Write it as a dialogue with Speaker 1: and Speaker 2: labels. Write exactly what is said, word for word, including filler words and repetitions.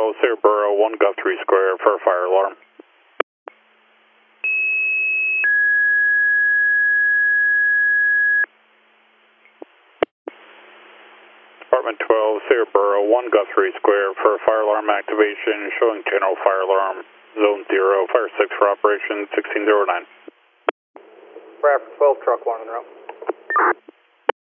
Speaker 1: twelve, Sierra Burrow, one Guthrie Square for a fire alarm. Department twelve, Sierra Burrow, one Guthrie Square for a fire alarm activation, showing general fire alarm, zone zero, fire six for operation sixteen oh nine.
Speaker 2: Bradford twelve, truck one in route.